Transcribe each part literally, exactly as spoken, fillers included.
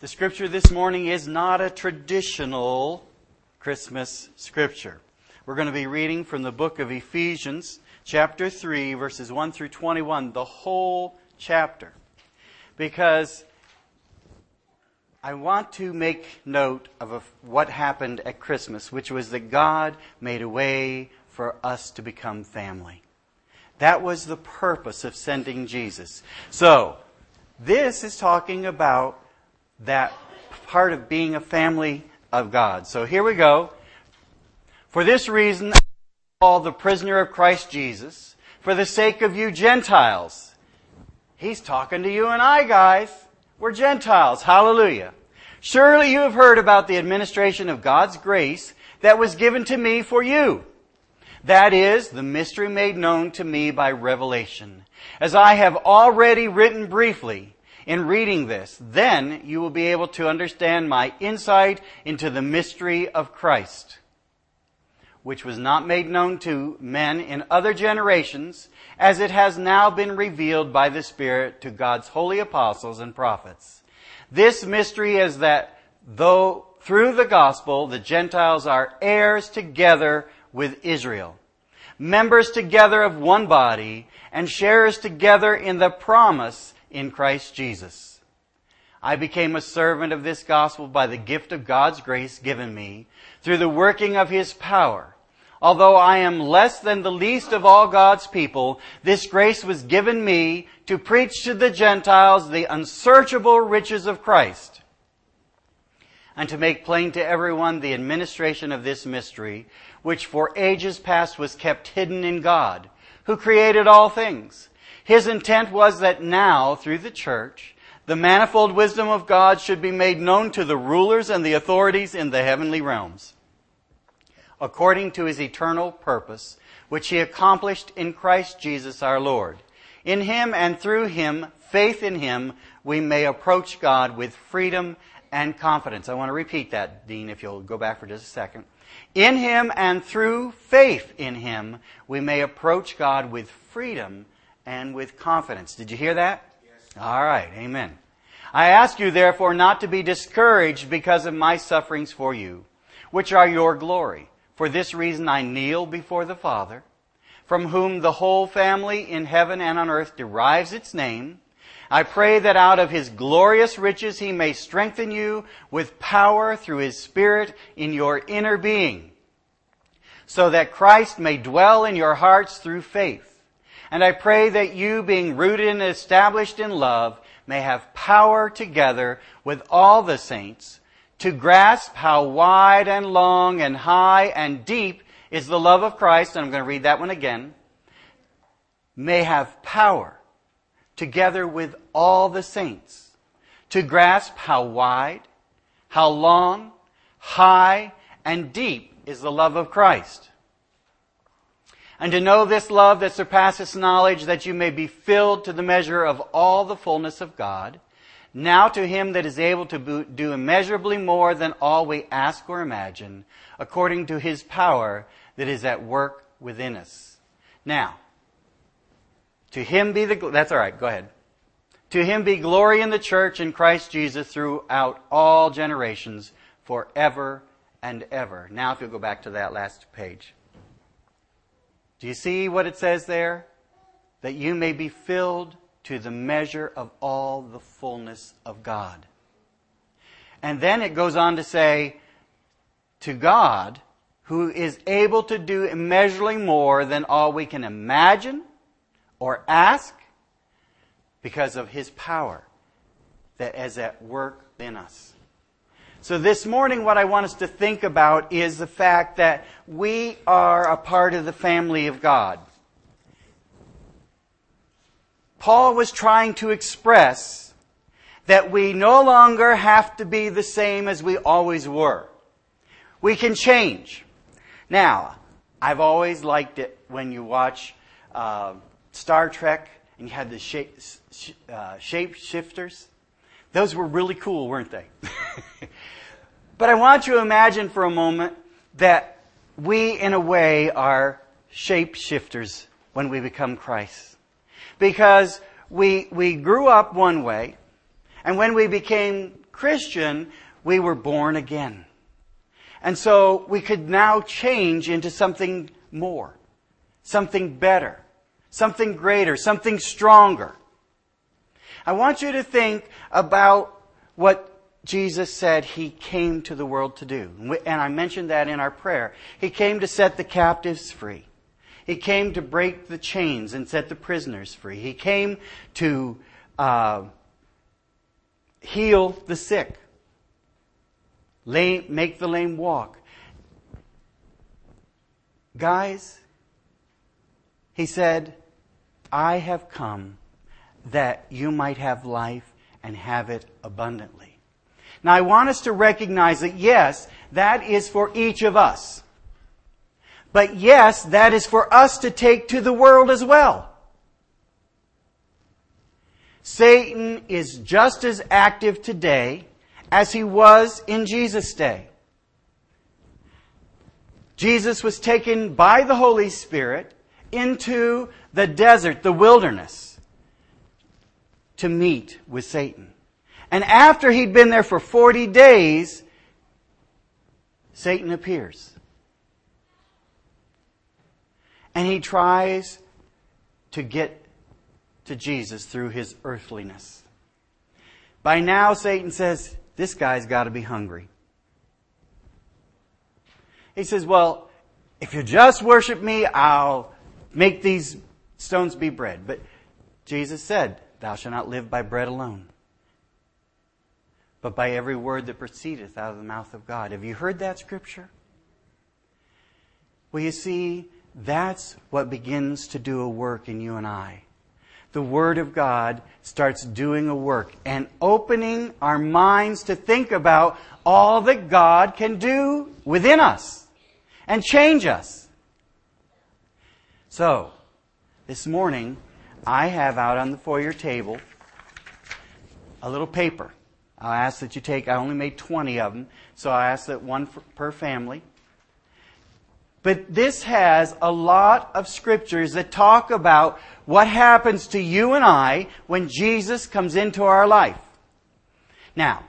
The scripture this morning is not a traditional Christmas scripture. We're going to be reading from the book of Ephesians, chapter three, verses one through twenty-one, the whole chapter. Because I want to make note of a, what happened at Christmas, which was that God made a way for us to become family. That was the purpose of sending Jesus. So, this is talking about that part of being a family of God. So here we go. For this reason, I call the prisoner of Christ Jesus, for the sake of you Gentiles. He's talking to you and I, guys. We're Gentiles. Hallelujah. Surely you have heard about the administration of God's grace that was given to me for you. That is, the mystery made known to me by revelation. As I have already written briefly in reading this, then you will be able to understand my insight into the mystery of Christ, which was not made known to men in other generations, as it has now been revealed by the Spirit to God's holy apostles and prophets. This mystery is that though through the gospel the Gentiles are heirs together with Israel, members together of one body, and sharers together in the promise in Christ Jesus. I became a servant of this gospel by the gift of God's grace given me through the working of His power. Although I am less than the least of all God's people, this grace was given me to preach to the Gentiles the unsearchable riches of Christ, and to make plain to everyone the administration of this mystery, which for ages past was kept hidden in God, who created all things. His intent was that now, through the church, the manifold wisdom of God should be made known to the rulers and the authorities in the heavenly realms, according to His eternal purpose, which He accomplished in Christ Jesus our Lord. In Him and through Him, faith in Him, we may approach God with freedom and confidence. I want to repeat that, Dean, if you'll go back for just a second. In Him and through faith in Him, we may approach God with freedom and with confidence. Did you hear that? Yes. All right. Amen. I ask you, therefore, not to be discouraged because of my sufferings for you, which are your glory. For this reason I kneel before the Father, from whom the whole family in heaven and on earth derives its name. I pray that out of His glorious riches He may strengthen you with power through His Spirit in your inner being, so that Christ may dwell in your hearts through faith. And I pray that you, being rooted and established in love, may have power together with all the saints to grasp how wide and long and high and deep is the love of Christ. And I'm going to read that one again. May have power together with all the saints to grasp how wide, how long, high, and deep is the love of Christ. And to know this love that surpasses knowledge, that you may be filled to the measure of all the fullness of God. Now to Him that is able to do immeasurably more than all we ask or imagine, according to His power that is at work within us. Now, to Him be the... That's all right, go ahead. To Him be glory in the church in Christ Jesus throughout all generations, forever and ever. Now if you'll go back to that last page. Do you see what it says there? That you may be filled to the measure of all the fullness of God. And then it goes on to say, to God, who is able to do immeasurably more than all we can imagine or ask, because of His power that is at work in us. So this morning what I want us to think about is the fact that we are a part of the family of God. Paul was trying to express that we no longer have to be the same as we always were. We can change. Now, I've always liked it when you watch uh, Star Trek and you had the shape, uh, shape shifters. Those were really cool, weren't they? But I want you to imagine for a moment that we, in a way, are shape-shifters when we become Christ. Because we we grew up one way, and when we became Christian, we were born again. And so we could now change into something more, something better, something greater, something stronger. I want you to think about what Jesus said He came to the world to do. And I mentioned that in our prayer. He came to set the captives free. He came to break the chains and set the prisoners free. He came to uh, heal the sick, lame, make the lame walk. Guys, He said, I have come that you might have life and have it abundantly. Now I want us to recognize that yes, that is for each of us. But yes, that is for us to take to the world as well. Satan is just as active today as he was in Jesus' day. Jesus was taken by the Holy Spirit into the desert, the wilderness, to meet with Satan. And after he'd been there for forty days, Satan appears. And he tries to get to Jesus through his earthliness. By now, Satan says, this guy's got to be hungry. He says, well, if you just worship me, I'll make these stones be bread. But Jesus said, thou shalt not live by bread alone, but by every word that proceedeth out of the mouth of God. Have you heard that scripture? Well, you see, that's what begins to do a work in you and I. The Word of God starts doing a work and opening our minds to think about all that God can do within us and change us. So, this morning, I have out on the foyer table a little paper. I ask that you take, I only made twenty of them, so I ask that one for, per family. But this has a lot of scriptures that talk about what happens to you and I when Jesus comes into our life. Now,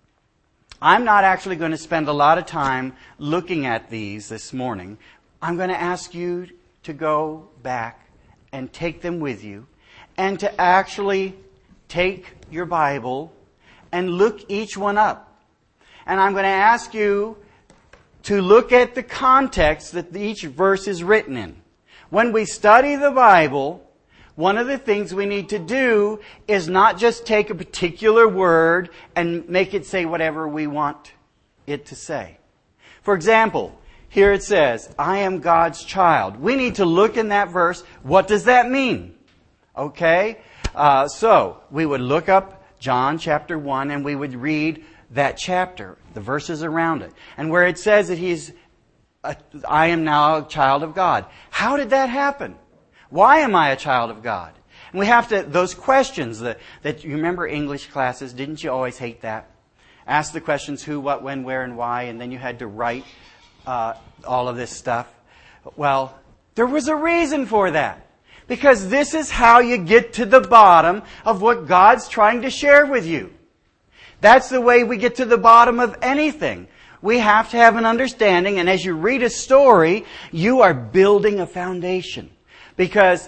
I'm not actually going to spend a lot of time looking at these this morning. I'm going to ask you to go back and take them with you and to actually take your Bible and look each one up. And I'm going to ask you to look at the context that each verse is written in. When we study the Bible, one of the things we need to do is not just take a particular word and make it say whatever we want it to say. For example, here it says, I am God's child. We need to look in that verse. What does that mean? Okay? Uh, so, we would look up John chapter one, and we would read that chapter, the verses around it. And where it says that he's, a, I am now a child of God. How did that happen? Why am I a child of God? And we have to, those questions that, that you remember English classes, didn't you always hate that? Ask the questions who, what, when, where, and why, and then you had to write uh, all of this stuff. Well, there was a reason for that. Because this is how you get to the bottom of what God's trying to share with you. That's the way we get to the bottom of anything. We have to have an understanding, and as you read a story, you are building a foundation. Because,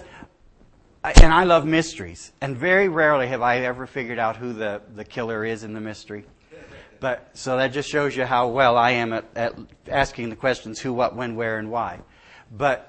and I love mysteries, and very rarely have I ever figured out who the, the killer is in the mystery. But so that just shows you how well I am at, at asking the questions who, what, when, where, and why. But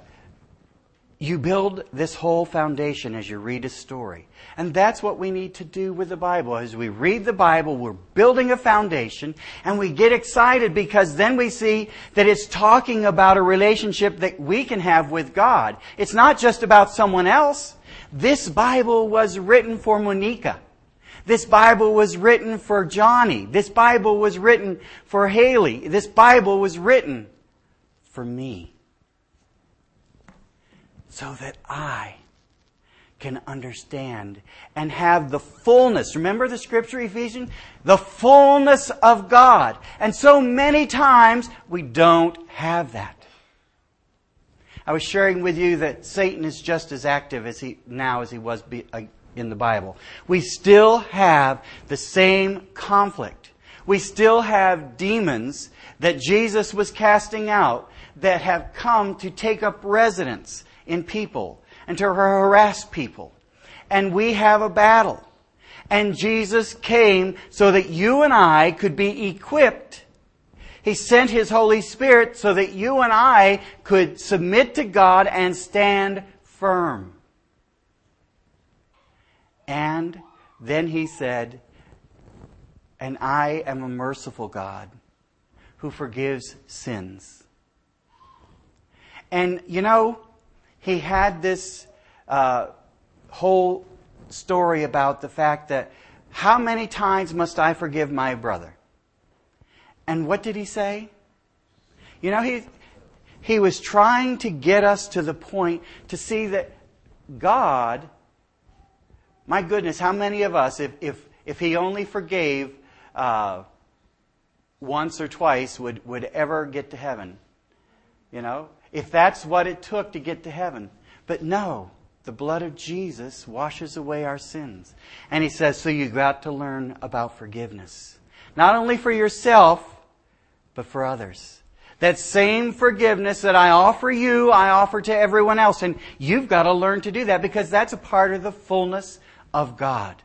you build this whole foundation as you read a story. And that's what we need to do with the Bible. As we read the Bible, we're building a foundation, and we get excited because then we see that it's talking about a relationship that we can have with God. It's not just about someone else. This Bible was written for Monica. This Bible was written for Johnny. This Bible was written for Haley. This Bible was written for me. So that I can understand and have the fullness. Remember the scripture, Ephesians? The fullness of God. And so many times we don't have that. I was sharing with you that Satan is just as active as he now as he was be, uh, in the Bible. We still have the same conflict. We still have demons that Jesus was casting out that have come to take up residence in people and to harass people. And we have a battle. And Jesus came so that you and I could be equipped. He sent His Holy Spirit so that you and I could submit to God and stand firm. And then He said, and I am a merciful God who forgives sins. And, you know, He had this uh, whole story about the fact that how many times must I forgive my brother? And what did He say? You know, He, he was trying to get us to the point to see that God, my goodness, how many of us, if, if, if He only forgave uh, once or twice, would, would ever get to heaven? You know, if that's what it took to get to heaven. But no, the blood of Jesus washes away our sins. And He says, so you've got to learn about forgiveness. Not only for yourself, but for others. That same forgiveness that I offer you, I offer to everyone else. And you've got to learn to do that because that's a part of the fullness of God.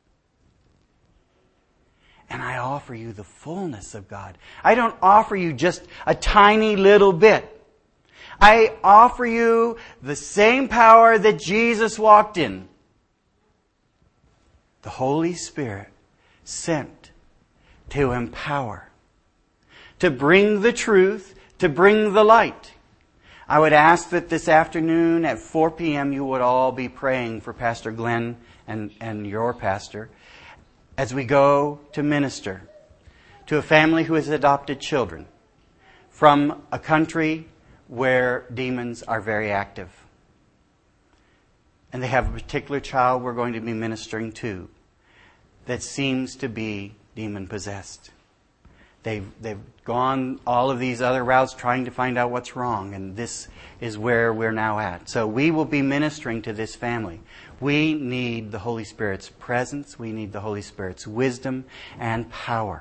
And I offer you the fullness of God. I don't offer you just a tiny little bit. I offer you the same power that Jesus walked in. The Holy Spirit sent to empower, to bring the truth, to bring the light. I would ask that this afternoon at four p.m. you would all be praying for Pastor Glenn and, and your pastor as we go to minister to a family who has adopted children from a country where demons are very active. And they have a particular child we're going to be ministering to that seems to be demon-possessed. They've, they've gone all of these other routes trying to find out what's wrong, and this is where we're now at. So we will be ministering to this family. We need the Holy Spirit's presence. We need the Holy Spirit's wisdom and power.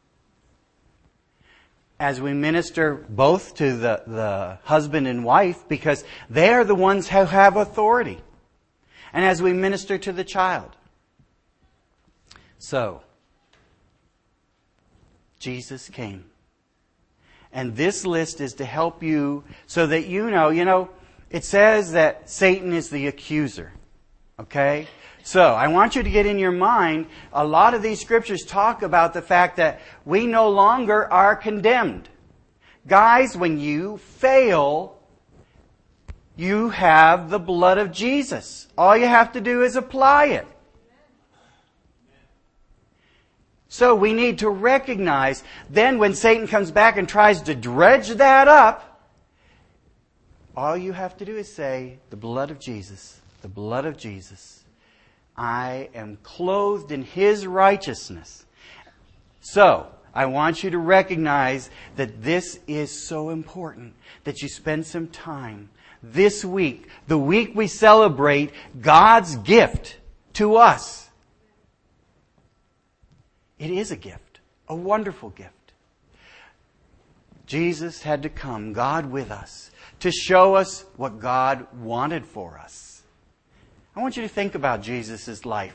As we minister both to the, the husband and wife, because they are the ones who have authority. And as we minister to the child. So, Jesus came. And this list is to help you so that you know, you know, it says that Satan is the accuser. Okay? So, I want you to get in your mind, a lot of these scriptures talk about the fact that we no longer are condemned. Guys, when you fail, you have the blood of Jesus. All you have to do is apply it. So we need to recognize, then when Satan comes back and tries to dredge that up, all you have to do is say, the blood of Jesus, the blood of Jesus. I am clothed in His righteousness. So, I want you to recognize that this is so important, that you spend some time this week, the week we celebrate God's gift to us. It is a gift, a wonderful gift. Jesus had to come, God with us, to show us what God wanted for us. I want you to think about Jesus' life.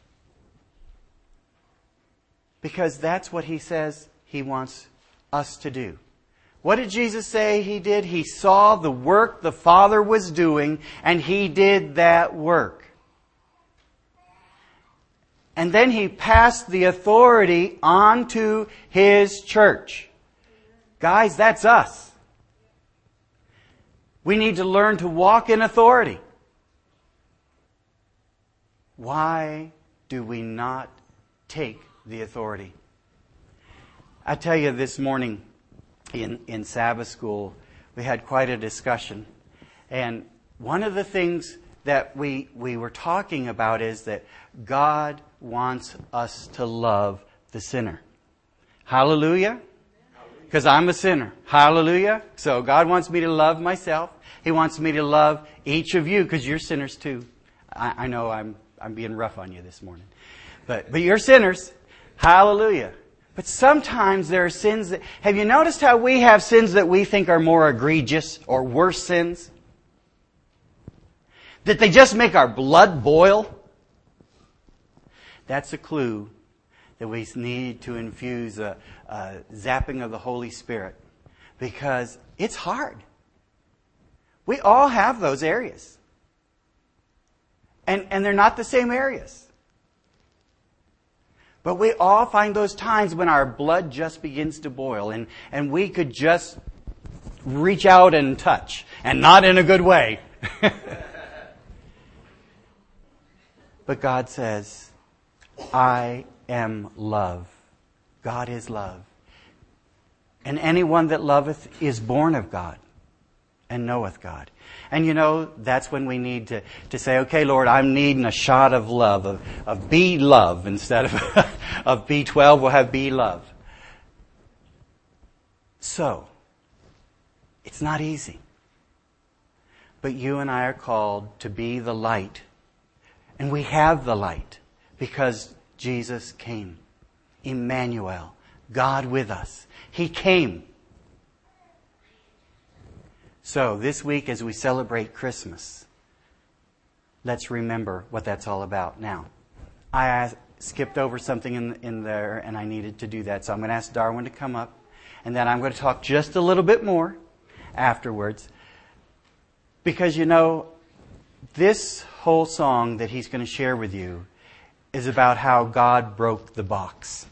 Because that's what He says He wants us to do. What did Jesus say He did? He saw the work the Father was doing, and He did that work. And then He passed the authority on to His church. Guys, that's us. We need to learn to walk in authority. Why do we not take the authority? I tell you, this morning in, in Sabbath school, we had quite a discussion. And one of the things that we, we were talking about is that God wants us to love the sinner. Hallelujah. Because I'm a sinner. Hallelujah. So God wants me to love myself. He wants me to love each of you because you're sinners too. I, I know I'm I'm being rough on you this morning. But but you're sinners. Hallelujah. But sometimes there are sins that... Have you noticed how we have sins that we think are more egregious or worse sins? That they just make our blood boil? That's a clue that we need to infuse a, a zapping of the Holy Spirit. Because it's hard. We all have those areas. And, and they're not the same areas. But we all find those times when our blood just begins to boil and, and we could just reach out and touch. And not in a good way. But God says, I am love. God is love. And anyone that loveth is born of God and knoweth God. And you know, that's when we need to, to say, okay, Lord, I'm needing a shot of love, of, of be love instead of, of B twelve, we'll have be love. So, it's not easy. But you and I are called to be the light. And we have the light because Jesus came. Emmanuel, God with us. He came. So this week as we celebrate Christmas, let's remember what that's all about. Now, I skipped over something in, in there and I needed to do that. So I'm going to ask Darwin to come up and then I'm going to talk just a little bit more afterwards. Because you know, this whole song that he's going to share with you is about how God broke the box.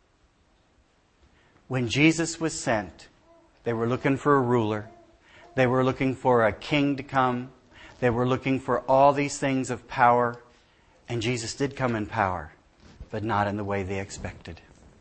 When Jesus was sent, they were looking for a ruler. They were looking for a king to come. They were looking for all these things of power. And Jesus did come in power, but not in the way they expected.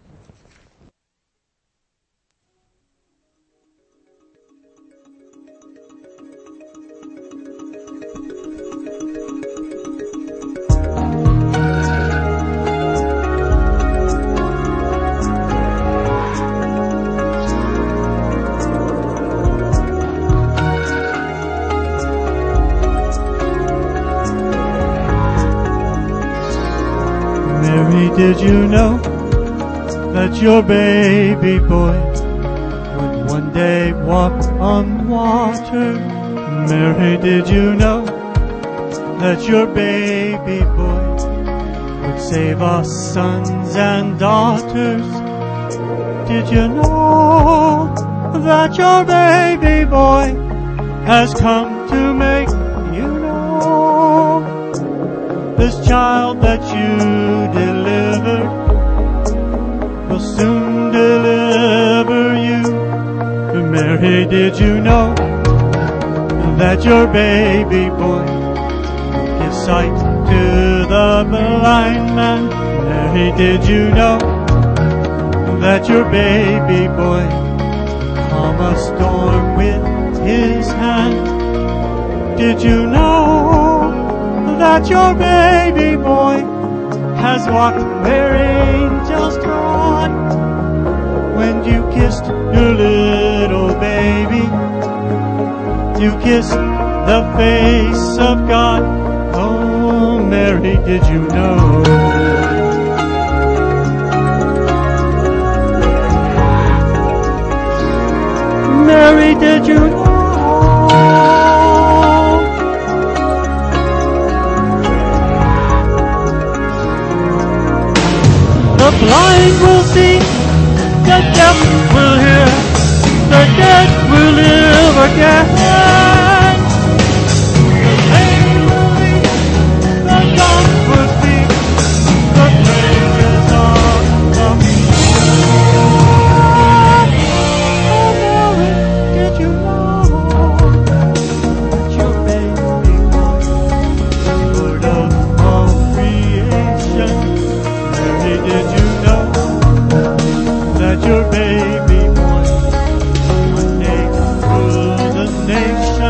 Did you know that your baby boy would one day walk on water? Mary, did you know that your baby boy would save our sons and daughters? Did you know that your baby boy has come to make you know? This child that you delivered will soon deliver you. Mary, did you know that your baby boy gives sight to the blind man? Mary, did you know that your baby boy calm a storm with his hand? Did you know that your baby boy has walked where angels trod? When you kissed your little baby, you kissed the face of God. Oh, Mary, did you know? Mary, did you know? The blind will see, the deaf will hear, the dead will live again. The lame will leap, the dumb will speak, the praises of the Lord. Oh, Mary, did you know that your baby boy is Lord of all creation? Mary, did you know that your baby boy one day ruled the nation?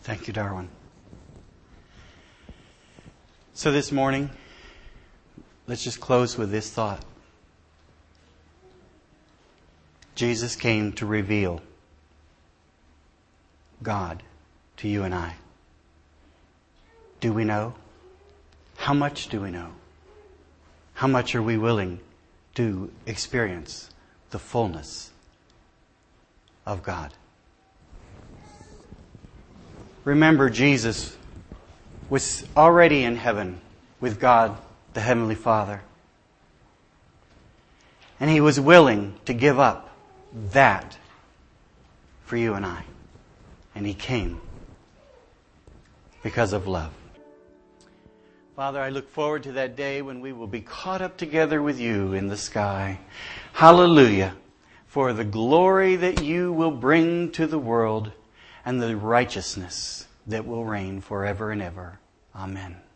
Thank you, Darwin. So this morning, let's just close with this thought. Jesus came to reveal God to you and I. Do we know? How much do we know? How much are we willing to experience the fullness of God? Remember, Jesus was already in heaven with God, the Heavenly Father. And He was willing to give up that for you and I. And He came because of love. Father, I look forward to that day when we will be caught up together with You in the sky. Hallelujah. For the glory that You will bring to the world and the righteousness that will reign forever and ever. Amen.